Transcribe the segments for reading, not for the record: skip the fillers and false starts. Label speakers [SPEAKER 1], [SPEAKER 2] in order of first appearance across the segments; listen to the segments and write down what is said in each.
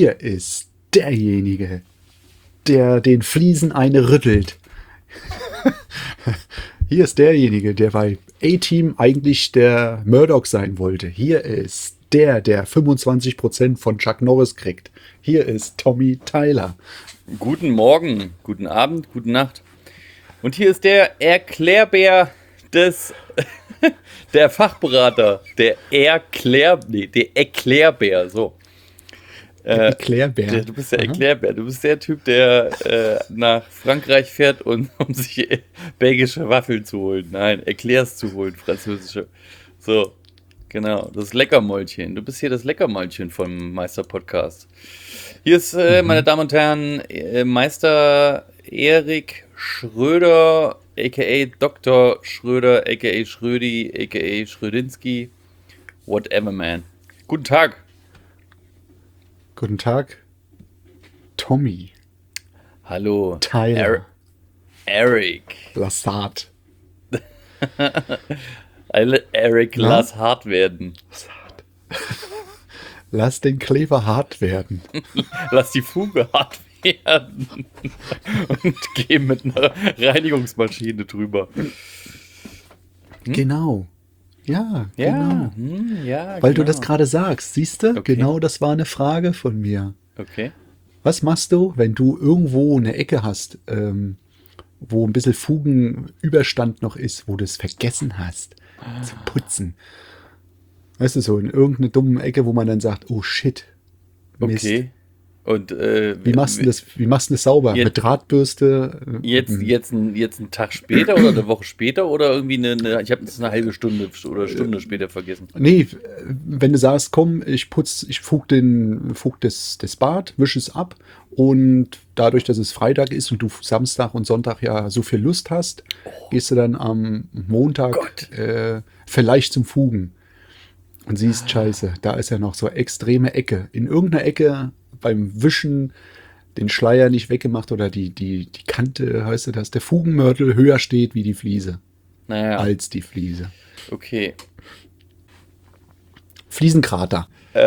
[SPEAKER 1] Hier ist derjenige, der den Fliesen eine rüttelt. Hier ist derjenige, der bei A-Team eigentlich der Murdoch sein wollte. Hier ist der 25% von Chuck Norris kriegt. Hier ist Tommy Tyler.
[SPEAKER 2] Guten Morgen, guten Abend, gute Nacht. Und hier ist der Erklärbär der Fachberater, der Erklärbär, so.
[SPEAKER 1] Erklärbär.
[SPEAKER 2] Du bist der Erklärbär. Du bist der Typ, der nach Frankreich fährt, um sich belgische Waffeln zu holen. Nein, Eclairs zu holen, französische. So, genau, das Leckermäulchen. Du bist hier das Leckermäulchen vom Meister-Podcast. Hier ist, meine Damen und Herren, Meister Erik Schröder, a.k.a. Dr. Schröder, a.k.a. Schrödi, a.k.a. Schrödinski, whatever, man. Guten Tag.
[SPEAKER 1] Guten Tag, Tommy.
[SPEAKER 2] Hallo,
[SPEAKER 1] Tyler.
[SPEAKER 2] Eric.
[SPEAKER 1] Lassard.
[SPEAKER 2] Eric,
[SPEAKER 1] Na?
[SPEAKER 2] lass hart werden.
[SPEAKER 1] Lass den Kleber hart werden.
[SPEAKER 2] Lass die Fuge hart werden. Und geh mit einer Reinigungsmaschine drüber.
[SPEAKER 1] Genau. Ja, genau.
[SPEAKER 2] Ja,
[SPEAKER 1] Weil du
[SPEAKER 2] genau.
[SPEAKER 1] das gerade sagst, siehst du?
[SPEAKER 2] Okay.
[SPEAKER 1] Genau, das war eine Frage von mir.
[SPEAKER 2] Okay.
[SPEAKER 1] Was machst du, wenn du irgendwo eine Ecke hast, wo ein bisschen Fugenüberstand noch ist, wo du es vergessen hast zu putzen? Weißt du, so in irgendeine dumme Ecke, wo man dann sagt, oh shit, Mist.
[SPEAKER 2] Okay. Und
[SPEAKER 1] Wie machst du das sauber?
[SPEAKER 2] Jetzt-
[SPEAKER 1] Mit Drahtbürste?
[SPEAKER 2] jetzt einen Tag später oder eine Woche später oder irgendwie ich habe es eine halbe Stunde oder Stunde später vergessen.
[SPEAKER 1] Nee, wenn du sagst, komm, ich fug das Bad, wische es ab und dadurch, dass es Freitag ist und du Samstag und Sonntag ja so viel Lust hast, gehst du dann am Montag
[SPEAKER 2] Gott.
[SPEAKER 1] vielleicht zum Fugen und siehst, scheiße, da ist ja noch so extreme Ecke. In irgendeiner Ecke beim Wischen den Schleier nicht weggemacht oder die Kante, heißt du, dass der Fugenmörtel höher steht wie die Fliese,
[SPEAKER 2] Naja,
[SPEAKER 1] als die Fliese.
[SPEAKER 2] okay.
[SPEAKER 1] Fliesenkrater.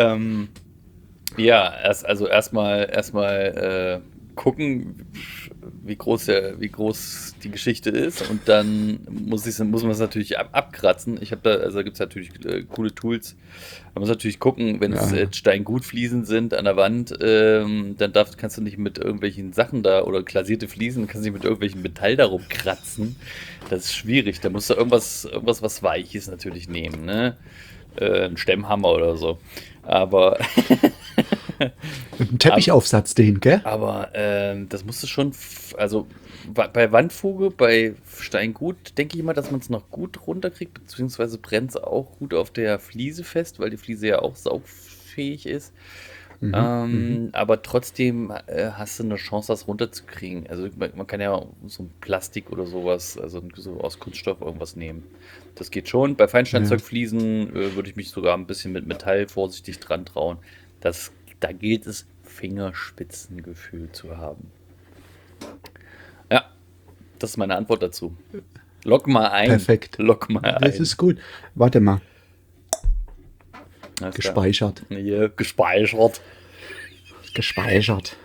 [SPEAKER 2] Ja, erstmal gucken, wie groß die Geschichte ist und dann muss man es natürlich abkratzen. Da gibt es natürlich coole Tools. Man muss natürlich gucken, wenn es Steingutfliesen sind an der Wand, dann kannst du nicht mit irgendwelchen Sachen da oder glasierte Fliesen, kannst du nicht mit irgendwelchen Metall darum kratzen. Das ist schwierig. Da musst du irgendwas was Weiches natürlich nehmen, ne? Ein Stemmhammer oder so. Aber
[SPEAKER 1] Mit einem Teppichaufsatz den, gell?
[SPEAKER 2] Aber das musst du schon, also bei Wandfuge, bei Steingut, denke ich mal, dass man es noch gut runterkriegt, beziehungsweise brennt es auch gut auf der Fliese fest, weil die Fliese ja auch saugfähig ist. Aber trotzdem hast du eine Chance, das runterzukriegen. Also man kann ja so ein Plastik oder sowas, also so aus Kunststoff irgendwas nehmen. Das geht schon. Bei Feinsteinzeugfliesen würde ich mich sogar ein bisschen mit Metall vorsichtig dran trauen. Da gilt es, Fingerspitzengefühl zu haben. Ja, das ist meine Antwort dazu. Log mal ein.
[SPEAKER 1] Perfekt.
[SPEAKER 2] Log mal ein.
[SPEAKER 1] Das ist gut. Warte mal.
[SPEAKER 2] Alles klar.
[SPEAKER 1] Gespeichert.
[SPEAKER 2] Hier, gespeichert.
[SPEAKER 1] Gespeichert.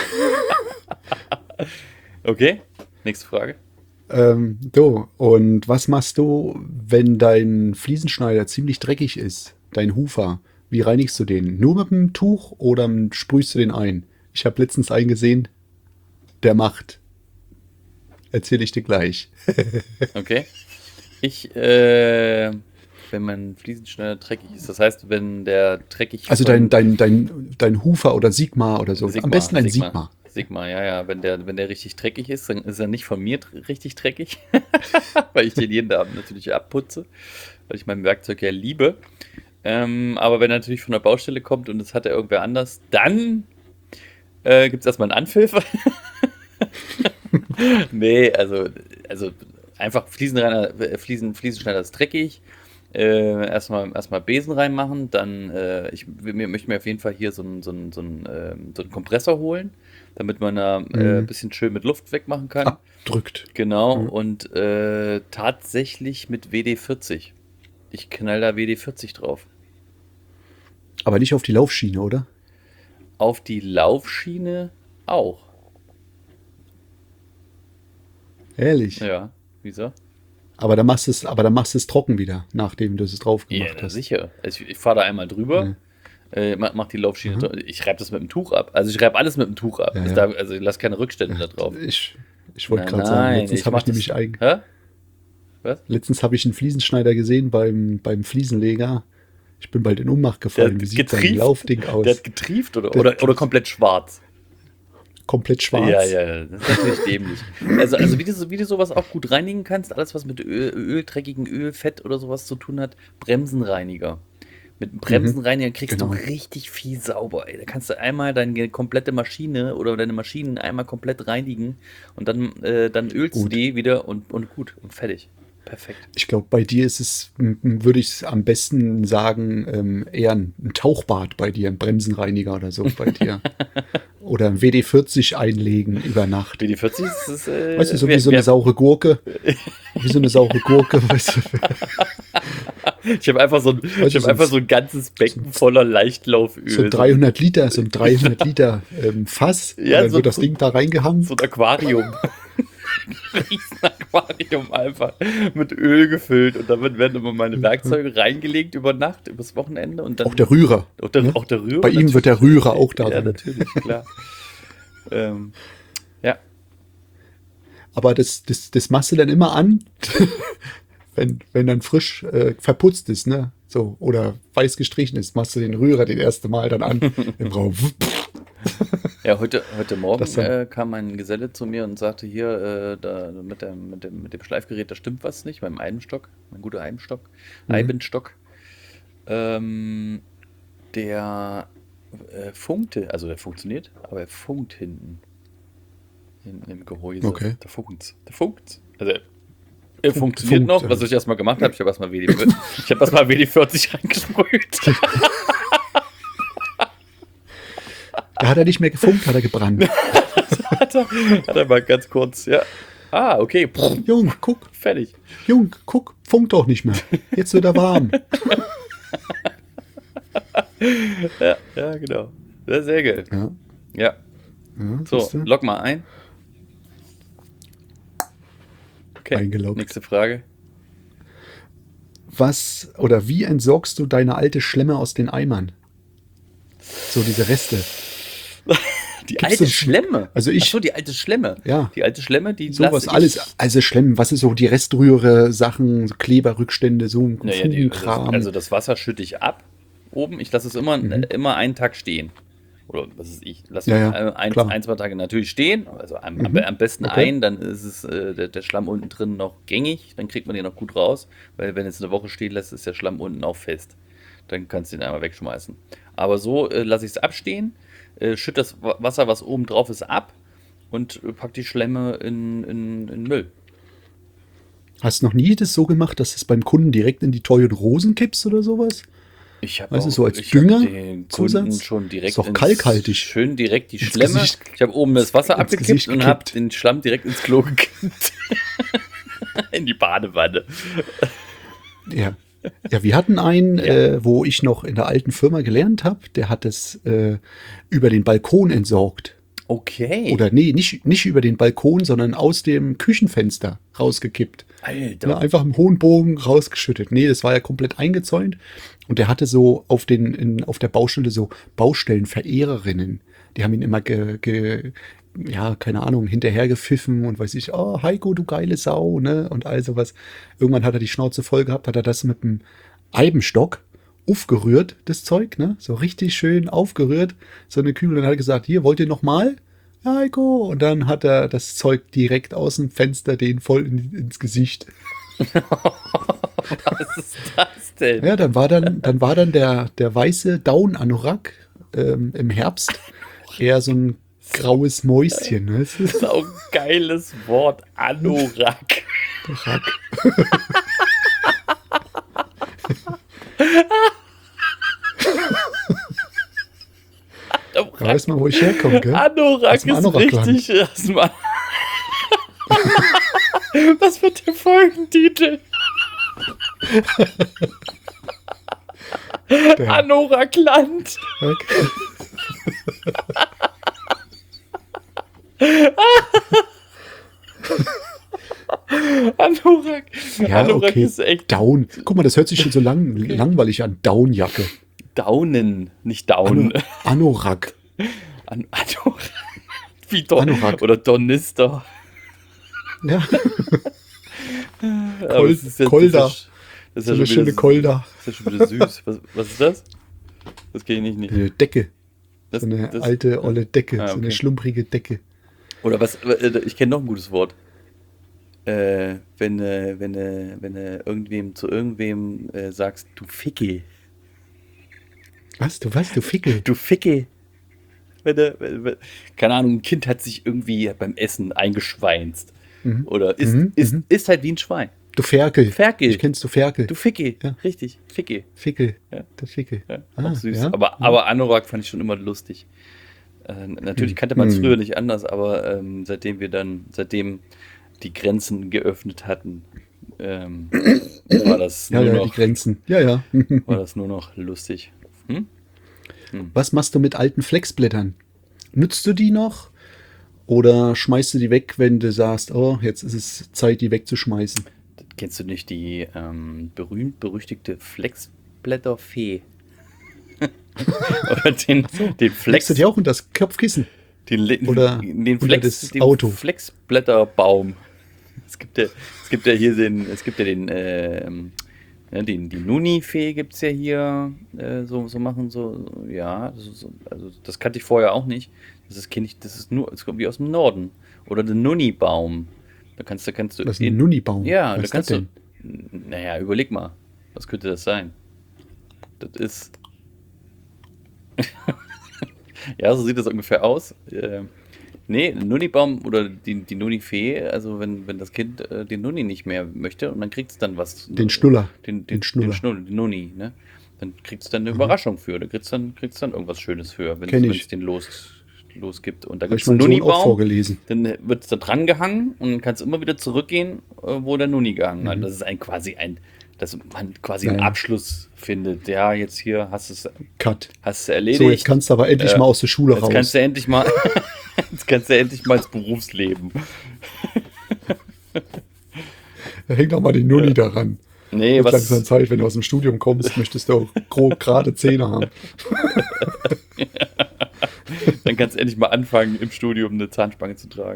[SPEAKER 2] Okay, nächste Frage.
[SPEAKER 1] Und was machst du, wenn dein Fliesenschneider ziemlich dreckig ist? Dein Hufer. Wie reinigst du den? Nur mit einem Tuch oder sprühst du den ein? Ich habe letztens einen gesehen, der macht. Erzähle ich dir gleich.
[SPEAKER 2] Okay. Wenn mein Fliesenschneider dreckig ist, das heißt, wenn der dreckig
[SPEAKER 1] Also dein Hufer oder Sigma oder so. Am besten ein Sigma.
[SPEAKER 2] Sigma, ja. Wenn der richtig dreckig ist, dann ist er nicht von mir richtig dreckig, weil ich den jeden Abend natürlich abputze, weil ich mein Werkzeug ja liebe. Aber wenn er natürlich von der Baustelle kommt und das hat er irgendwer anders, dann gibt es erstmal einen Anpfiff. Nee, also einfach Fliesenschneider ist dreckig. Erstmal Besen reinmachen, dann ich möchte mir auf jeden Fall hier so einen Kompressor holen, damit man da ein bisschen schön mit Luft wegmachen kann.
[SPEAKER 1] Abdrückt.
[SPEAKER 2] Genau, und tatsächlich mit WD-40. Ich knall da WD-40 drauf.
[SPEAKER 1] Aber nicht auf die Laufschiene, oder?
[SPEAKER 2] Auf die Laufschiene auch.
[SPEAKER 1] Ehrlich.
[SPEAKER 2] Ja, wieso?
[SPEAKER 1] Aber dann machst du es trocken wieder, nachdem du es drauf
[SPEAKER 2] Ja,
[SPEAKER 1] gemacht hast.
[SPEAKER 2] sicher. Also ich fahre da einmal drüber, mach die Laufschiene. Ich reibe das mit dem Tuch ab. Also ich reibe alles mit dem Tuch ab.
[SPEAKER 1] Ja, ja.
[SPEAKER 2] Also ich lasse keine Rückstände da drauf.
[SPEAKER 1] Ich wollte gerade sagen, letztens habe ich nämlich
[SPEAKER 2] Hä? Was?
[SPEAKER 1] letztens habe ich einen Fliesenschneider gesehen beim Fliesenleger. Ich bin bald in Ohnmacht gefallen. Wie sieht sein Laufding aus?
[SPEAKER 2] Der hat getrieft oder komplett schwarz?
[SPEAKER 1] Komplett schwarz.
[SPEAKER 2] Ja, das ist natürlich dämlich. Also wie du sowas auch gut reinigen kannst, alles was mit dreckigen Öl, Fett oder sowas zu tun hat, Bremsenreiniger. Mit einem Bremsenreiniger kriegst du richtig viel sauber. Ey. Da kannst du einmal deine komplette Maschine oder deine Maschinen einmal komplett reinigen und dann ölst du die wieder und gut und fertig. Perfekt.
[SPEAKER 1] Ich glaube, bei dir ist es, würde ich am besten sagen, eher ein Tauchbad bei dir, ein Bremsenreiniger oder so bei dir. Oder ein WD-40 einlegen über Nacht.
[SPEAKER 2] WD-40 ist
[SPEAKER 1] weißt du, so wie so eine saure Gurke. Wie so eine saure Gurke, weißt du.
[SPEAKER 2] Ich habe einfach so ein ganzes Becken voller Leichtlauföl.
[SPEAKER 1] So ein 300 Liter Fass.
[SPEAKER 2] Ja,
[SPEAKER 1] und dann wird das Ding da reingehangen.
[SPEAKER 2] So ein Aquarium. Riesenaquarium einfach mit Öl gefüllt und damit werden immer meine Werkzeuge reingelegt über Nacht, übers Wochenende und dann
[SPEAKER 1] auch der Rührer.
[SPEAKER 2] Auch der Rührer.
[SPEAKER 1] Bei ihm wird der Rührer auch da
[SPEAKER 2] sein. Ja,
[SPEAKER 1] sein.
[SPEAKER 2] natürlich, klar. Ja.
[SPEAKER 1] Aber das machst du dann immer an, wenn dann frisch verputzt ist, ne? So, oder weiß gestrichen ist, machst du den Rührer das erste Mal dann an im Raum.
[SPEAKER 2] Ja, heute Morgen kam mein Geselle zu mir und sagte, hier, da mit dem Schleifgerät, da stimmt was nicht, beim Eibenstock, mein guter Eibenstock, der funkte, also der funktioniert, aber er funkt hinten im Gehäuse.
[SPEAKER 1] Okay.
[SPEAKER 2] Der funkt. Also er funktioniert noch, was ich erstmal gemacht habe, ich habe erstmal WD-40 reingesprüht.
[SPEAKER 1] Da hat er nicht mehr gefunkt, hat er gebrannt.
[SPEAKER 2] hat er mal ganz kurz, ja. Ah, okay.
[SPEAKER 1] Jung, guck.
[SPEAKER 2] Fertig.
[SPEAKER 1] Jung, guck, funkt doch nicht mehr. Jetzt wird er warm.
[SPEAKER 2] ja, genau. Sehr geil. Ja. So, log mal ein. Okay, eingeloggt. Nächste Frage.
[SPEAKER 1] Was oder wie entsorgst du deine alte Schlemme aus den Eimern? So diese Reste.
[SPEAKER 2] Die alte Schlemme?
[SPEAKER 1] Also
[SPEAKER 2] Achso, die alte Schlemme.
[SPEAKER 1] Ja.
[SPEAKER 2] Die alte Schlemme, die
[SPEAKER 1] sowas alles, also Schlemmen, was ist so die Restrühre, Sachen, so Kleberrückstände, so ein
[SPEAKER 2] Kram. Also das Wasser schütte ich ab oben. Ich lasse es immer einen Tag stehen. Oder was ist ich? Lass ein, 2 Tage natürlich stehen. Also am besten dann ist es der Schlamm unten drin noch gängig. Dann kriegt man den noch gut raus. Weil wenn es eine Woche stehen lässt, ist der Schlamm unten auch fest. Dann kannst du den einmal wegschmeißen. Aber so lasse ich es abstehen. Schütt das Wasser, was oben drauf ist, ab und pack die Schlemme in Müll.
[SPEAKER 1] Hast du noch nie das so gemacht, dass du es beim Kunden direkt in die Toyota Rosen kippst oder sowas?
[SPEAKER 2] Ich habe
[SPEAKER 1] so als Dünger
[SPEAKER 2] den Kunden schon direkt
[SPEAKER 1] ist doch kalkhaltig.
[SPEAKER 2] Schön direkt die Schlemme. Ich habe oben das Wasser abgekippt und habe den Schlamm direkt ins Klo gekippt. In die Badewanne.
[SPEAKER 1] Ja. Ja, wir hatten einen, wo ich noch in der alten Firma gelernt habe, der hat es über den Balkon entsorgt.
[SPEAKER 2] Okay.
[SPEAKER 1] Oder nee, nicht über den Balkon, sondern aus dem Küchenfenster rausgekippt.
[SPEAKER 2] Alter.
[SPEAKER 1] Ja, einfach im hohen Bogen rausgeschüttet. Nee, das war ja komplett eingezäunt. Und der hatte so auf der Baustelle so Baustellenverehrerinnen. Die haben ihn immer keine Ahnung, hinterher gepfiffen und weiß ich, oh, Heiko, du geile Sau, ne? Und all sowas. Irgendwann hat er die Schnauze voll gehabt, hat er das mit dem Eibenstock aufgerührt, das Zeug, ne? So richtig schön aufgerührt, so eine Kübel. Und dann hat er gesagt, hier, wollt ihr noch mal? Ja, Heiko. Und dann hat er das Zeug direkt aus dem Fenster den voll ins Gesicht.
[SPEAKER 2] Was ist das denn?
[SPEAKER 1] Ja, dann war dann der weiße Down-Anorak im Herbst eher so ein graues Mäuschen. Ne?
[SPEAKER 2] Das ist auch ein geiles Wort. Anorak.
[SPEAKER 1] Da weiß man, wo ich herkomme, gell?
[SPEAKER 2] Anorak ist richtig. Was wird der Folgentitel? Anorakland.
[SPEAKER 1] Okay.
[SPEAKER 2] Anorak.
[SPEAKER 1] Ja,
[SPEAKER 2] Anorak
[SPEAKER 1] okay.
[SPEAKER 2] ist echt
[SPEAKER 1] Down. Guck mal, das hört sich schon so langweilig an. Downjacke.
[SPEAKER 2] Daunen, nicht Down.
[SPEAKER 1] Anorak.
[SPEAKER 2] Anorak. Wie Don
[SPEAKER 1] Anorak.
[SPEAKER 2] oder Donister.
[SPEAKER 1] Ja,
[SPEAKER 2] Aber es ist
[SPEAKER 1] Kolder.
[SPEAKER 2] Das ist
[SPEAKER 1] so
[SPEAKER 2] ja
[SPEAKER 1] eine
[SPEAKER 2] schon
[SPEAKER 1] schöne
[SPEAKER 2] wieder,
[SPEAKER 1] Kolder.
[SPEAKER 2] das ist ja schon wieder süß. Was ist das? Das kenne ich nicht.
[SPEAKER 1] Eine Decke.
[SPEAKER 2] Das,
[SPEAKER 1] So eine
[SPEAKER 2] das-
[SPEAKER 1] alte, olle Decke.
[SPEAKER 2] Ah,
[SPEAKER 1] So eine
[SPEAKER 2] okay.
[SPEAKER 1] schlumprige Decke.
[SPEAKER 2] Oder was, ich kenne noch ein gutes Wort. Wenn irgendwem zu irgendwem sagst, du Ficke.
[SPEAKER 1] Was? Du Fickel?
[SPEAKER 2] Du Ficke. Keine Ahnung, ein Kind hat sich irgendwie beim Essen eingeschweinst. Oder ist halt wie ein Schwein.
[SPEAKER 1] Du Ferkel.
[SPEAKER 2] Ferkel.
[SPEAKER 1] Ich kennst du Ferkel.
[SPEAKER 2] Du Ficke.
[SPEAKER 1] Ja.
[SPEAKER 2] Richtig, Ficke.
[SPEAKER 1] Fickel.
[SPEAKER 2] Ja.
[SPEAKER 1] Das Fickel.
[SPEAKER 2] Ja,
[SPEAKER 1] Ah,
[SPEAKER 2] auch süß.
[SPEAKER 1] ja.
[SPEAKER 2] Aber Anorak fand ich schon immer lustig. Natürlich kannte man es früher nicht anders, aber seitdem die Grenzen geöffnet hatten, war das
[SPEAKER 1] Ja,
[SPEAKER 2] nur
[SPEAKER 1] ja, die
[SPEAKER 2] noch,
[SPEAKER 1] Grenzen. Ja, ja.
[SPEAKER 2] war das nur noch lustig.
[SPEAKER 1] Was machst du mit alten Flexblättern? Nutzt du die noch? Oder schmeißt du die weg, wenn du sagst, oh, jetzt ist es Zeit, die wegzuschmeißen?
[SPEAKER 2] Kennst du nicht die berühmt-berüchtigte Flexblätterfee? Oder den
[SPEAKER 1] Legst
[SPEAKER 2] Flex,
[SPEAKER 1] du die auch unter das Kopfkissen? Oder
[SPEAKER 2] den
[SPEAKER 1] unter das
[SPEAKER 2] den
[SPEAKER 1] Auto?
[SPEAKER 2] Flexblätterbaum. Es gibt ja hier die Nuni-Fee gibt es ja hier, ja, also das kannte ich vorher auch nicht. Das kommt wie aus dem Norden. Oder der Nuni-Baum. Da kannst du.
[SPEAKER 1] Was ist ein Nunnibaum?
[SPEAKER 2] Ja,
[SPEAKER 1] Was
[SPEAKER 2] da
[SPEAKER 1] ist
[SPEAKER 2] kannst
[SPEAKER 1] das
[SPEAKER 2] du. Naja, überleg mal. Was könnte das sein? Das ist. Ja, so sieht das ungefähr aus. Nee, ein Nunnibaum oder die Nunni-Fee, also wenn das Kind den Nunni nicht mehr möchte und dann kriegt es dann was.
[SPEAKER 1] Den Schnuller.
[SPEAKER 2] Den
[SPEAKER 1] Schnuller.
[SPEAKER 2] Schnuller, den Nunni, ne? Dann kriegt es dann eine Überraschung für. Da kriegst dann irgendwas Schönes für, wenn
[SPEAKER 1] Kenn ich.
[SPEAKER 2] es den los gibt. Und da
[SPEAKER 1] Habe
[SPEAKER 2] gibt
[SPEAKER 1] ich
[SPEAKER 2] es einen
[SPEAKER 1] meinem Sohn auch
[SPEAKER 2] Nunni-Baum,
[SPEAKER 1] vorgelesen.
[SPEAKER 2] dann wird es da dran gehangen und dann kannst du immer wieder zurückgehen, wo der Nunni gehangen hat. Das ist dass man quasi einen
[SPEAKER 1] Ja.
[SPEAKER 2] Abschluss findet. Ja, jetzt hier hast du
[SPEAKER 1] Cut.
[SPEAKER 2] es erledigt.
[SPEAKER 1] So, jetzt kannst du aber endlich mal aus der Schule
[SPEAKER 2] Jetzt
[SPEAKER 1] raus.
[SPEAKER 2] kannst du endlich mal, jetzt kannst du endlich mal ins Berufsleben.
[SPEAKER 1] Da hängt auch mal die Nunni daran.
[SPEAKER 2] Nee,
[SPEAKER 1] Wird
[SPEAKER 2] was,
[SPEAKER 1] langsam Zeit, wenn du aus dem Studium kommst, möchtest du auch gerade Zähne haben.
[SPEAKER 2] dann kannst du endlich mal anfangen, im Studium eine Zahnspange zu tragen.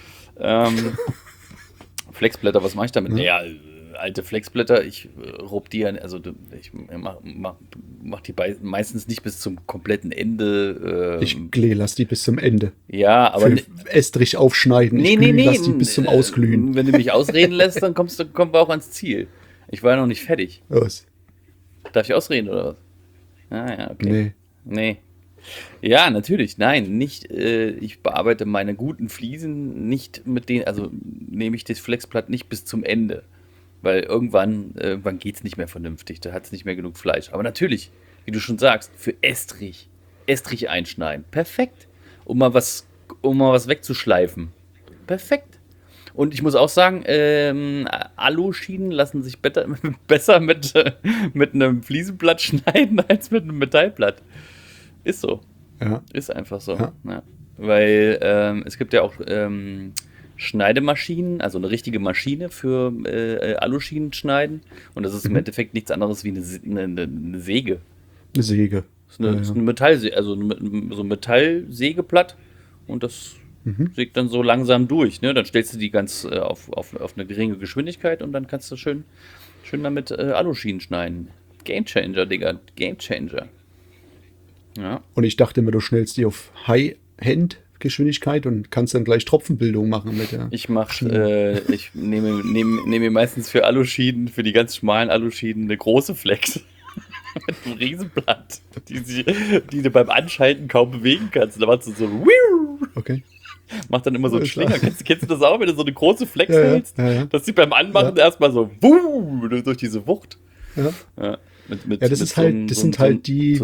[SPEAKER 2] Flexblätter, was mache ich damit? Naja, alte Flexblätter, ich ruptiere, also ich mach die meistens nicht bis zum kompletten Ende.
[SPEAKER 1] Lass die bis zum Ende.
[SPEAKER 2] Ja, aber
[SPEAKER 1] Für Estrich aufschneiden. Lass die bis zum Ausglühen.
[SPEAKER 2] Wenn du mich ausreden lässt, dann kommen wir auch ans Ziel. Ich war ja noch nicht fertig.
[SPEAKER 1] Was?
[SPEAKER 2] Darf ich ausreden oder was? Ah ja, okay.
[SPEAKER 1] Nee.
[SPEAKER 2] Nee. Ja, natürlich. Nein, nicht. Ich bearbeite meine guten Fliesen nicht mit denen, also nehme ich das Flexblatt nicht bis zum Ende. Weil irgendwann geht es nicht mehr vernünftig. Da hat es nicht mehr genug Fleisch. Aber natürlich, wie du schon sagst, für Estrich einschneiden. Perfekt. Um mal was wegzuschleifen. Perfekt. Und ich muss auch sagen, Aluschienen lassen sich besser mit einem Fliesenblatt schneiden als mit einem Metallblatt. Ist so.
[SPEAKER 1] Ja.
[SPEAKER 2] Ist einfach so.
[SPEAKER 1] Ja.
[SPEAKER 2] Ja. Weil es gibt ja auch Schneidemaschinen, also eine richtige Maschine für Aluschienen schneiden. Und das ist im Endeffekt nichts anderes wie eine Säge.
[SPEAKER 1] Eine Säge.
[SPEAKER 2] Das ist eine Metallsäge, also so ein Metallsägeblatt. Und das sägt dann so langsam durch. Ne? Dann stellst du die ganz auf eine geringe Geschwindigkeit und dann kannst du schön damit Aluschienen schneiden. Gamechanger, Digga. Gamechanger. Ja.
[SPEAKER 1] Und ich dachte immer, du schnellst die auf High-Hand-Geschwindigkeit und kannst dann gleich Tropfenbildung machen mit der.
[SPEAKER 2] Ich nehme mir meistens für Aluschienen, für die ganz schmalen Aluschienen, eine große Flex. Mit einem Riesenblatt, die du beim Anschalten kaum bewegen kannst. Da machst du so,
[SPEAKER 1] Okay.
[SPEAKER 2] macht dann immer so einen Schlinger. Kennst du das auch, wenn du so eine große Flex
[SPEAKER 1] Ja, ja,
[SPEAKER 2] hältst?
[SPEAKER 1] ja.
[SPEAKER 2] Dass die beim Anmachen erstmal so durch diese Wucht.
[SPEAKER 1] Ja.
[SPEAKER 2] Ja,
[SPEAKER 1] Das sind halt die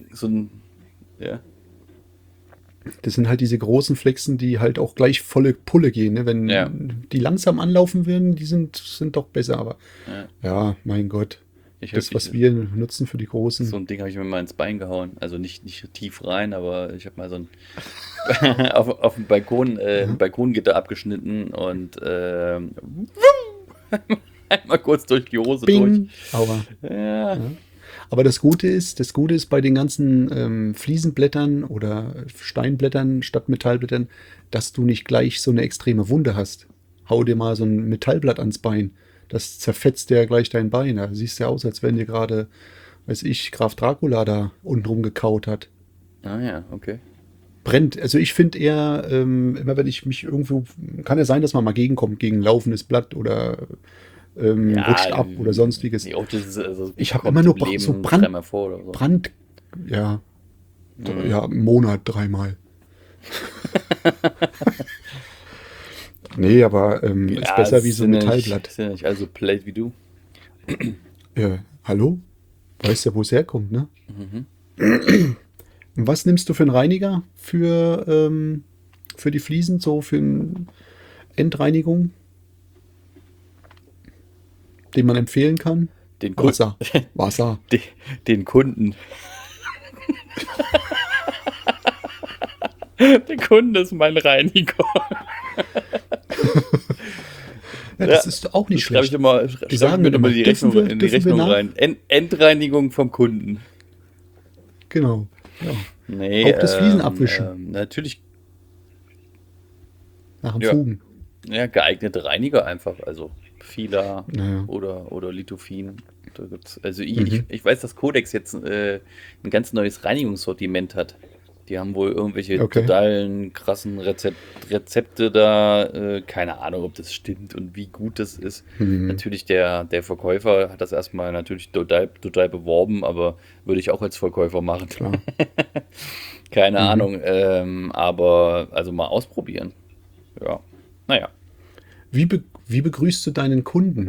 [SPEAKER 1] großen Flexen, die halt auch gleich volle Pulle gehen. Ne? Wenn die langsam anlaufen würden, die sind doch besser. Aber ja, mein Gott. Das, was wir nutzen für die großen.
[SPEAKER 2] So ein Ding habe ich mir mal ins Bein gehauen. Also nicht tief rein, aber ich habe mal so ein auf dem Balkon ein Balkongitter abgeschnitten und einmal kurz durch die Hose
[SPEAKER 1] Bing. Aua.
[SPEAKER 2] durch. Ja.
[SPEAKER 1] Aber das Gute ist bei den ganzen Fliesenblättern oder Steinblättern statt Metallblättern, dass du nicht gleich so eine extreme Wunde hast. Hau dir mal so ein Metallblatt ans Bein. Das zerfetzt dir ja gleich dein Bein. Da siehst du ja aus, als wenn dir gerade, weiß ich, Graf Dracula da untenrum gekaut hat.
[SPEAKER 2] Ah ja, okay.
[SPEAKER 1] Brennt. Also ich finde eher, immer wenn ich mich irgendwo, kann ja sein, dass man mal gegenkommt gegen ein laufendes Blatt oder rutscht ab oder sonstiges.
[SPEAKER 2] Nee, auch das ist, also,
[SPEAKER 1] Ich habe immer nur
[SPEAKER 2] Leben
[SPEAKER 1] so
[SPEAKER 2] dreimal vor oder so.
[SPEAKER 1] Brand, ja, ja, im Monat 3-mal. Nee, aber ist besser wie so ein Metallblatt.
[SPEAKER 2] Sind ja nicht alle so plate wie du.
[SPEAKER 1] Ja, hallo? Weißt ja, wo es herkommt, ne? Und was nimmst du für einen Reiniger für die Fliesen, so für eine Endreinigung, den man empfehlen kann?
[SPEAKER 2] Den
[SPEAKER 1] Wasser. Wasser.
[SPEAKER 2] Den Kunden. Der Kunde ist mein Reiniger.
[SPEAKER 1] Ja, das ist auch nicht
[SPEAKER 2] schreibe
[SPEAKER 1] schlecht.
[SPEAKER 2] Ich immer,
[SPEAKER 1] Die sagen
[SPEAKER 2] mir immer
[SPEAKER 1] immer,
[SPEAKER 2] die
[SPEAKER 1] dürfen
[SPEAKER 2] Rechnung,
[SPEAKER 1] wir-
[SPEAKER 2] in die
[SPEAKER 1] dürfen wir
[SPEAKER 2] Rechnung
[SPEAKER 1] nach-
[SPEAKER 2] rein. Endreinigung vom Kunden.
[SPEAKER 1] Genau. Ja.
[SPEAKER 2] Nee,
[SPEAKER 1] Auch das Fliesen abwischen.
[SPEAKER 2] Natürlich,
[SPEAKER 1] Nach dem
[SPEAKER 2] Ja.
[SPEAKER 1] Fugen.
[SPEAKER 2] ja, geeignete Reiniger einfach. Also Fila
[SPEAKER 1] Naja.
[SPEAKER 2] oder Lithophin. Da gibt's, also ich weiß, dass Codex jetzt ein ganz neues Reinigungssortiment hat. Die haben wohl irgendwelche
[SPEAKER 1] Okay.
[SPEAKER 2] totalen krassen Rezepte da. Keine Ahnung, ob das stimmt und wie gut das ist. Natürlich, der Verkäufer hat das erstmal natürlich total beworben, aber würde ich auch als Verkäufer machen.
[SPEAKER 1] Klar.
[SPEAKER 2] Keine Ahnung. Aber also mal ausprobieren. Ja. Naja.
[SPEAKER 1] Wie begrüßt du deinen Kunden?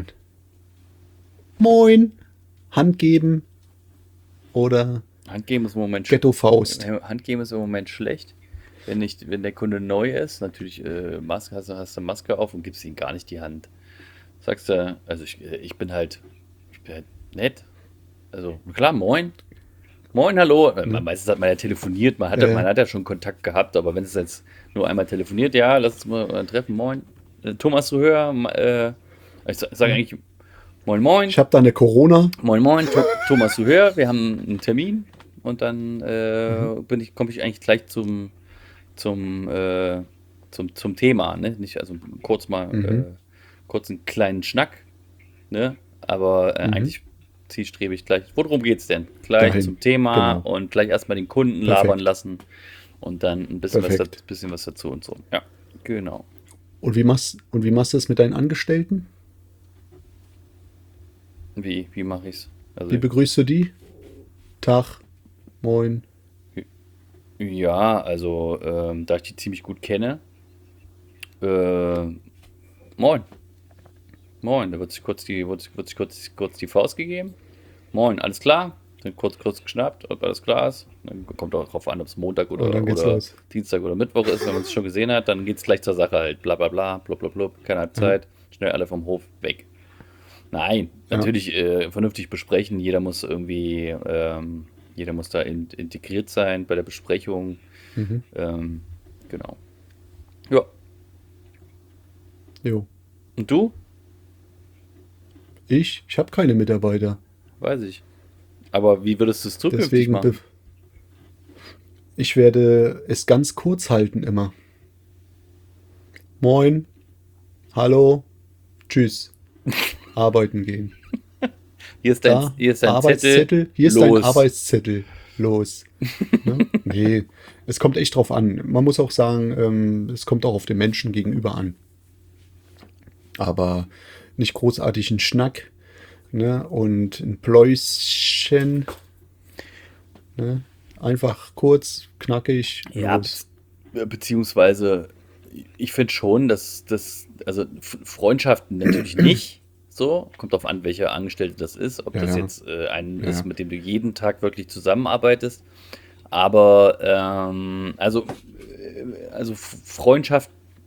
[SPEAKER 1] Moin. Hand geben oder
[SPEAKER 2] Handgeben ist im Moment
[SPEAKER 1] Ghetto-Faust.
[SPEAKER 2] Handgeben ist im Moment schlecht. Wenn der Kunde neu ist, natürlich Maske, hast du Maske auf und gibst ihm gar nicht die Hand. Sagst du, also ich bin halt nett. Also klar, moin. Moin, hallo. Meistens hat man ja telefoniert, man hat ja schon Kontakt gehabt, aber wenn es jetzt nur einmal telefoniert, ja, lass uns mal treffen, moin. Thomas Zuhör, ich sage eigentlich moin, moin.
[SPEAKER 1] Ich habe da eine Corona.
[SPEAKER 2] Moin Moin, Thomas Zuhör, wir haben einen Termin und dann komme ich eigentlich gleich zum Thema, ne? Nicht, also kurz einen kleinen Schnack, ne? Aber eigentlich zielstrebig gleich. Worum geht's denn? Gleich
[SPEAKER 1] Dahin.
[SPEAKER 2] zum Thema
[SPEAKER 1] Genau.
[SPEAKER 2] und gleich erstmal den Kunden
[SPEAKER 1] Perfekt.
[SPEAKER 2] labern lassen und dann ein bisschen
[SPEAKER 1] Perfekt.
[SPEAKER 2] was dazu und so. Ja, genau.
[SPEAKER 1] Und wie machst du das mit deinen Angestellten?
[SPEAKER 2] Wie mache ich's? Also
[SPEAKER 1] Wie begrüßt du die? Tag, moin.
[SPEAKER 2] ja, also da ich die ziemlich gut kenne, moin. Moin, da wird sich kurz die Faust gegeben. Moin, alles klar? Dann kurz geschnappt, ob alles klar ist. Dann kommt auch darauf an, ob es Montag
[SPEAKER 1] Und dann geht's
[SPEAKER 2] oder
[SPEAKER 1] los.
[SPEAKER 2] Dienstag oder Mittwoch ist. Wenn man es schon gesehen hat, dann geht es gleich zur Sache halt. Bla bla bla, blub blub blub, keine Halbzeit. Schnell alle vom Hof weg. Nein,
[SPEAKER 1] Ja.
[SPEAKER 2] natürlich vernünftig besprechen. Jeder muss da integriert sein bei der Besprechung. Genau. Ja.
[SPEAKER 1] Jo.
[SPEAKER 2] Und du?
[SPEAKER 1] Ich habe keine Mitarbeiter.
[SPEAKER 2] Weiß ich. Aber wie würdest du es zukünftig
[SPEAKER 1] Deswegen
[SPEAKER 2] machen?
[SPEAKER 1] ich werde es ganz kurz halten immer. Moin. Hallo. Tschüss. Arbeiten gehen.
[SPEAKER 2] Hier ist
[SPEAKER 1] Da,
[SPEAKER 2] dein Zettel.
[SPEAKER 1] Arbeitszettel. Hier ist dein
[SPEAKER 2] Los.
[SPEAKER 1] Arbeitszettel. Los. Ne? Nee, es kommt echt drauf an. Man muss auch sagen, es kommt auch auf den Menschen gegenüber an. Aber nicht großartig ein Schnack, ne? Und ein Pläuschen. Ne? Einfach kurz, knackig.
[SPEAKER 2] Ja,
[SPEAKER 1] los.
[SPEAKER 2] beziehungsweise ich finde schon, dass also Freundschaften natürlich nicht so, kommt drauf an, welcher Angestellte das ist, ob
[SPEAKER 1] Ja,
[SPEAKER 2] das
[SPEAKER 1] ja.
[SPEAKER 2] jetzt ein
[SPEAKER 1] Ja.
[SPEAKER 2] ist, mit dem du jeden Tag wirklich zusammenarbeitest, aber also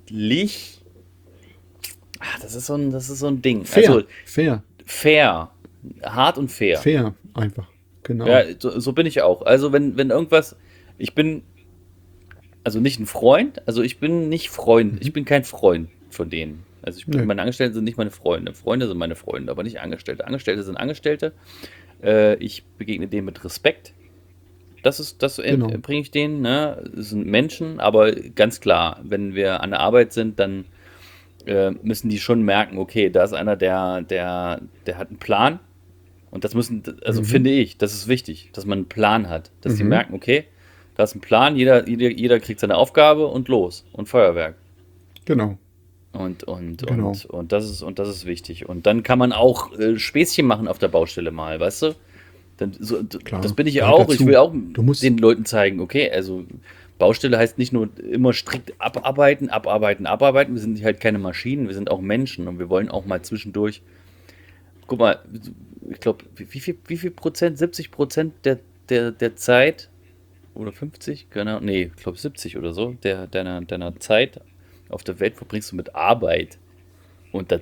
[SPEAKER 2] freundschaftlich, das ist so ein Ding.
[SPEAKER 1] Fair,
[SPEAKER 2] Also
[SPEAKER 1] fair.
[SPEAKER 2] fair, Hart und fair.
[SPEAKER 1] Fair einfach. Genau.
[SPEAKER 2] Ja, so bin ich auch. Also wenn irgendwas, ich bin also nicht ein Freund, also ich bin nicht Freund, ich bin kein Freund von denen. Also
[SPEAKER 1] Nee.
[SPEAKER 2] meine Angestellten sind nicht meine Freunde. Freunde sind meine Freunde, aber nicht Angestellte. Angestellte sind Angestellte. Ich begegne denen mit Respekt. Das
[SPEAKER 1] Genau.
[SPEAKER 2] bringe ich denen, ne? Das sind Menschen, aber ganz klar, wenn wir an der Arbeit sind, dann müssen die schon merken, okay, da ist einer, der hat einen Plan. Und das also finde ich, das ist wichtig, dass man einen Plan hat. Dass die merken, okay, da ist ein Plan, jeder kriegt seine Aufgabe und los. Und Feuerwerk.
[SPEAKER 1] Genau. Genau.
[SPEAKER 2] Und das ist wichtig. Und dann kann man auch Späßchen machen auf der Baustelle mal, weißt du?
[SPEAKER 1] Klar.
[SPEAKER 2] Das bin ich
[SPEAKER 1] Gehört
[SPEAKER 2] auch.
[SPEAKER 1] dazu.
[SPEAKER 2] Ich will auch
[SPEAKER 1] Du musst-
[SPEAKER 2] den Leuten zeigen, okay, also Baustelle heißt nicht nur immer strikt abarbeiten. Wir sind halt keine Maschinen, wir sind auch Menschen und wir wollen auch mal zwischendurch. Guck mal, ich glaube, wie viel Prozent? 70% der Zeit oder 50? Genau, nee, ich glaube 70 oder so, deiner Zeit auf der Welt verbringst du mit Arbeit. Und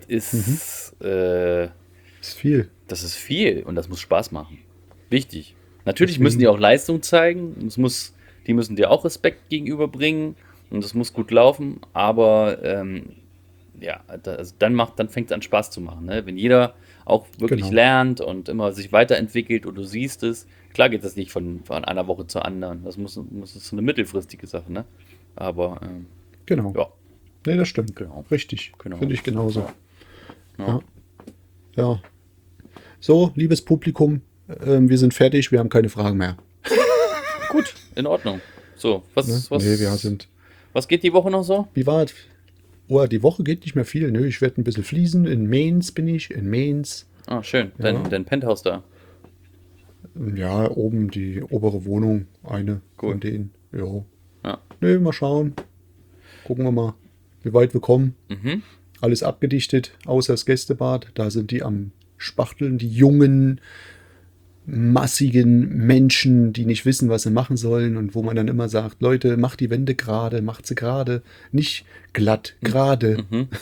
[SPEAKER 1] Ist viel.
[SPEAKER 2] das ist viel und das muss Spaß machen. Wichtig. Natürlich
[SPEAKER 1] Deswegen-
[SPEAKER 2] müssen die auch Leistung zeigen. Die müssen dir auch Respekt gegenüberbringen und es muss gut laufen. Aber ja, dann fängt es an Spaß zu machen. Ne? Wenn jeder auch wirklich
[SPEAKER 1] Genau.
[SPEAKER 2] lernt und immer sich weiterentwickelt und du siehst es. Klar geht das nicht von einer Woche zur anderen. Das ist so eine mittelfristige Sache. Ne? Aber
[SPEAKER 1] Genau.
[SPEAKER 2] ja,
[SPEAKER 1] Nee, das stimmt.
[SPEAKER 2] Genau.
[SPEAKER 1] Richtig.
[SPEAKER 2] Genau.
[SPEAKER 1] Finde ich genauso.
[SPEAKER 2] Ja.
[SPEAKER 1] Ja. Ja. So, liebes Publikum, wir sind fertig, wir haben keine Fragen mehr.
[SPEAKER 2] Gut, in Ordnung. So,
[SPEAKER 1] Ne? Nee, wir sind.
[SPEAKER 2] was geht die Woche noch so?
[SPEAKER 1] Wie war es? Oh, die Woche geht nicht mehr viel. Nö, ich werde ein bisschen fließen. In Mainz bin ich. In Mainz.
[SPEAKER 2] Ah, schön.
[SPEAKER 1] Ja.
[SPEAKER 2] Dein Penthouse da.
[SPEAKER 1] Ja, oben die obere Wohnung. Eine
[SPEAKER 2] Cool.
[SPEAKER 1] von denen. Jo.
[SPEAKER 2] Ja.
[SPEAKER 1] Nö, mal schauen. Gucken wir mal, wie weit wir kommen.
[SPEAKER 2] Mhm.
[SPEAKER 1] Alles abgedichtet, außer das Gästebad. Da sind die am Spachteln, die jungen, massigen Menschen, die nicht wissen, was sie machen sollen und wo man dann immer sagt, Leute, macht die Wände gerade, macht sie gerade, nicht glatt, gerade.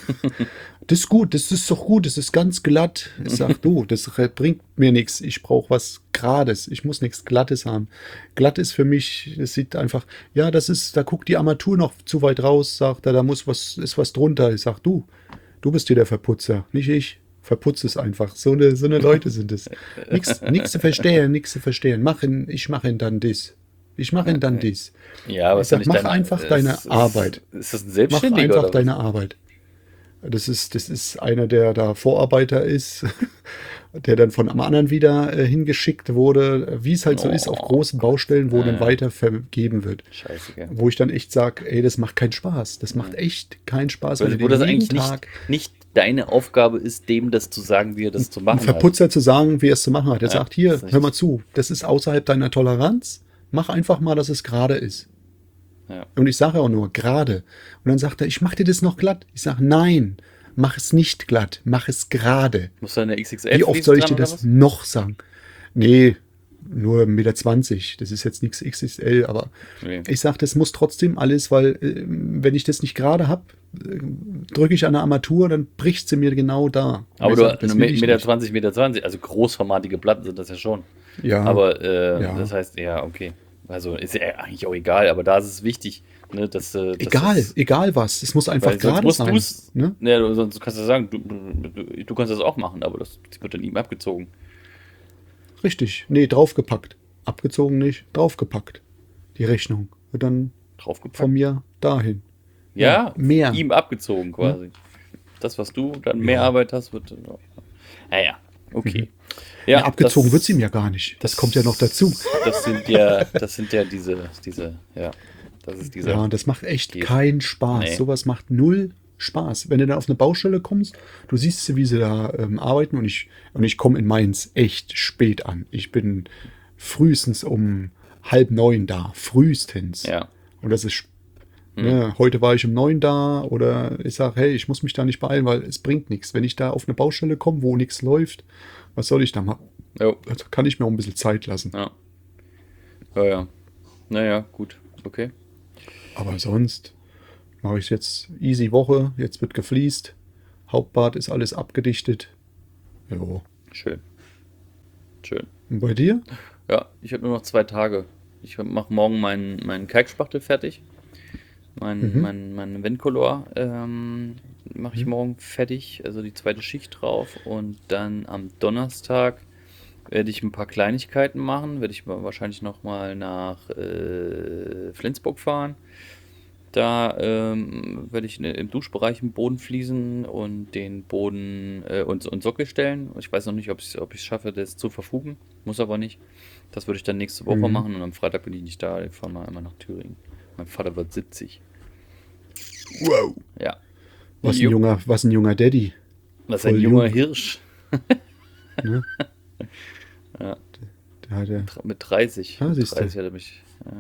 [SPEAKER 1] Das ist gut, das ist doch gut, das ist ganz glatt. Ich sag, du, das bringt mir nichts. Ich brauche was Gerades. Ich muss nichts Glattes haben. Glatt ist für mich, es sieht einfach, ja, da guckt die Armatur noch zu weit raus, sagt er, da ist was drunter. Ich sag, du bist hier der Verputzer, nicht ich. Verputz es einfach. So eine Leute sind es. Nichts zu verstehen, nichts zu verstehen. Ich mache ihn dann das. Ich mache ihn dann das.
[SPEAKER 2] Ja, aber
[SPEAKER 1] Ich sag, mach einfach deine Arbeit.
[SPEAKER 2] Ist das ein
[SPEAKER 1] Mach
[SPEAKER 2] Selbstständiger
[SPEAKER 1] einfach
[SPEAKER 2] oder
[SPEAKER 1] deine Arbeit. Das ist einer, der da Vorarbeiter ist, der dann von einem anderen wieder hingeschickt wurde, wie es halt so ist auf großen Baustellen, wo dann weiter vergeben wird.
[SPEAKER 2] Scheiße, gell.
[SPEAKER 1] Wo ich dann echt sage, ey, das macht keinen Spaß. Das macht echt keinen Spaß.
[SPEAKER 2] Also,
[SPEAKER 1] wenn
[SPEAKER 2] wo
[SPEAKER 1] du
[SPEAKER 2] das
[SPEAKER 1] jeden
[SPEAKER 2] eigentlich nicht deine Aufgabe ist, dem das zu sagen, wie er das zu machen hat.
[SPEAKER 1] Verputzer zu sagen, wie er es zu machen hat. Er
[SPEAKER 2] Ja,
[SPEAKER 1] sagt, hier,
[SPEAKER 2] das ist
[SPEAKER 1] hör mal zu, das ist außerhalb deiner Toleranz. Mach einfach mal, dass es gerade ist.
[SPEAKER 2] Ja.
[SPEAKER 1] Und ich sage auch nur, gerade. Und dann sagt er, ich mache dir das noch glatt. Ich sage, nein, mach es nicht glatt, mach es gerade.
[SPEAKER 2] Muss da eine XXL
[SPEAKER 1] Wie oft soll ich dir
[SPEAKER 2] dran,
[SPEAKER 1] das
[SPEAKER 2] oder was?
[SPEAKER 1] noch sagen? Nee, nur 1,20 Meter. Das ist jetzt nichts XXL, aber
[SPEAKER 2] Nee.
[SPEAKER 1] ich sage, das muss trotzdem alles, weil wenn ich das nicht gerade habe, drücke ich an der Armatur, dann bricht sie mir genau da. Und
[SPEAKER 2] Aber
[SPEAKER 1] ich
[SPEAKER 2] du,
[SPEAKER 1] sag, das will ich
[SPEAKER 2] Meter
[SPEAKER 1] nicht.
[SPEAKER 2] 20, Meter 20, also großformatige Platten sind das ja schon.
[SPEAKER 1] Ja,
[SPEAKER 2] Aber
[SPEAKER 1] ja.
[SPEAKER 2] das heißt, ja, okay. Also ist ja eigentlich auch egal, aber da ist es wichtig, ne, dass
[SPEAKER 1] egal was. Es muss einfach
[SPEAKER 2] weil sonst
[SPEAKER 1] gerade
[SPEAKER 2] musst
[SPEAKER 1] sein.
[SPEAKER 2] du's,
[SPEAKER 1] Ne?
[SPEAKER 2] ja, sonst kannst du sagen, du kannst das auch machen, aber das wird dann ihm abgezogen.
[SPEAKER 1] Richtig. Nee, draufgepackt. Abgezogen nicht, draufgepackt. Die Rechnung. Wird dann
[SPEAKER 2] Draufgepackt.
[SPEAKER 1] von mir dahin.
[SPEAKER 2] Ja,
[SPEAKER 1] mehr.
[SPEAKER 2] ihm abgezogen quasi. Das, was du dann mehr Arbeit hast, wird. Naja, okay.
[SPEAKER 1] Ja, abgezogen
[SPEAKER 2] das-
[SPEAKER 1] wird es ihm ja gar nicht. Das kommt ja noch dazu.
[SPEAKER 2] Das sind ja diese, ja. Das ist dieser.
[SPEAKER 1] Ja, und das macht echt
[SPEAKER 2] Geht.
[SPEAKER 1] keinen Spaß.
[SPEAKER 2] Nee.
[SPEAKER 1] Sowas macht null Spaß. Wenn du da auf eine Baustelle kommst, du siehst, wie sie da arbeiten und ich komme in Mainz echt spät an. Ich bin frühestens um 8:30 da. Frühestens.
[SPEAKER 2] Ja.
[SPEAKER 1] Und das ist, ne, heute war ich um 9 da oder ich sage, hey, ich muss mich da nicht beeilen, weil es bringt nichts. Wenn ich da auf eine Baustelle komme, wo nichts läuft, was soll ich da machen?
[SPEAKER 2] Jo.
[SPEAKER 1] Also kann ich mir auch ein bisschen Zeit lassen.
[SPEAKER 2] Ja. Ja. Naja, gut. Okay.
[SPEAKER 1] Aber sonst mache ich jetzt easy Woche. Jetzt wird gefliest. Hauptbad ist alles abgedichtet. Jo.
[SPEAKER 2] Schön. Schön.
[SPEAKER 1] Und bei dir?
[SPEAKER 2] Ja, ich habe nur noch 2 Tage. Ich mache morgen meinen Kalkspachtel fertig. Mein Ventcolor mache ich morgen fertig, also die zweite Schicht drauf. Und dann am Donnerstag werde ich ein paar Kleinigkeiten machen. Werde ich wahrscheinlich nochmal nach Flensburg fahren. Da werde ich im Duschbereich den Boden fließen und den Boden und Sockel stellen. Ich weiß noch nicht, ob ich es schaffe, das zu verfugen. Muss aber nicht. Das würde ich dann nächste Woche machen und am Freitag bin ich nicht da. Ich fahre mal immer nach Thüringen. Mein Vater wird 70.
[SPEAKER 1] Wow.
[SPEAKER 2] Ja.
[SPEAKER 1] Was ein junger Daddy.
[SPEAKER 2] Was
[SPEAKER 1] Voll
[SPEAKER 2] ein junger
[SPEAKER 1] jung.
[SPEAKER 2] Hirsch.
[SPEAKER 1] Ne?
[SPEAKER 2] Ja.
[SPEAKER 1] Der hat ja
[SPEAKER 2] Mit 30.
[SPEAKER 1] Ah,
[SPEAKER 2] Mit
[SPEAKER 1] siehst du.
[SPEAKER 2] 30 hat er mich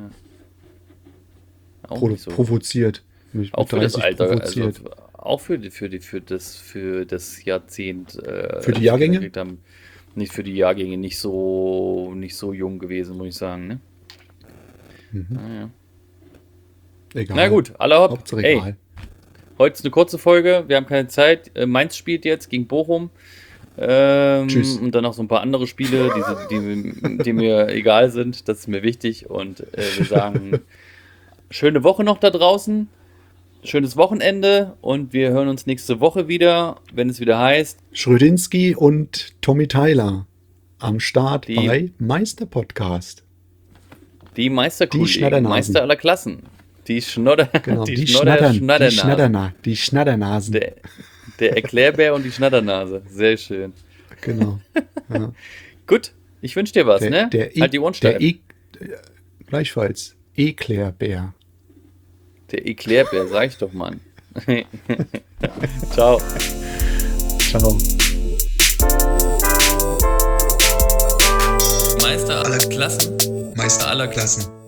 [SPEAKER 2] auch nicht so.
[SPEAKER 1] provoziert. Mit
[SPEAKER 2] Auch für das
[SPEAKER 1] 30
[SPEAKER 2] Alter,
[SPEAKER 1] provoziert.
[SPEAKER 2] also auch für das Jahrzehnt.
[SPEAKER 1] Für die Jahrgänge?
[SPEAKER 2] gekriegt haben. Nicht für die Jahrgänge, nicht so jung gewesen, muss ich sagen. Ne? Naja.
[SPEAKER 1] Egal.
[SPEAKER 2] Na gut, alle hopp.
[SPEAKER 1] Hauptsache
[SPEAKER 2] Ey,
[SPEAKER 1] egal.
[SPEAKER 2] heute ist eine kurze Folge, wir haben keine Zeit. Mainz spielt jetzt gegen Bochum.
[SPEAKER 1] Tschüss.
[SPEAKER 2] Und dann noch so ein paar andere Spiele, die mir egal sind. Das ist mir wichtig. Und wir sagen, schöne Woche noch da draußen. Schönes Wochenende. Und wir hören uns nächste Woche wieder, wenn es wieder heißt.
[SPEAKER 1] Schrödinski und Tommy Tyler am Start
[SPEAKER 2] Die-
[SPEAKER 1] bei Meister-Podcast.
[SPEAKER 2] Die Meisterkollegen,
[SPEAKER 1] Schnatternasen.
[SPEAKER 2] Meister aller Klassen. Die Schnodder,
[SPEAKER 1] Genau,
[SPEAKER 2] die Schnoddernasen.
[SPEAKER 1] die Schnatternasen.
[SPEAKER 2] Der Erklärbär und die Schnatternase. Sehr schön.
[SPEAKER 1] Genau. Ja.
[SPEAKER 2] Gut, ich wünsche dir was, ne? Halt die Ohren steif.
[SPEAKER 1] Gleichfalls. Eklärbär.
[SPEAKER 2] Der Erklärbär, sag ich doch, Mann. Ciao.
[SPEAKER 1] Ciao.
[SPEAKER 2] Meister aller Klassen.
[SPEAKER 3] Meister aller Klassen.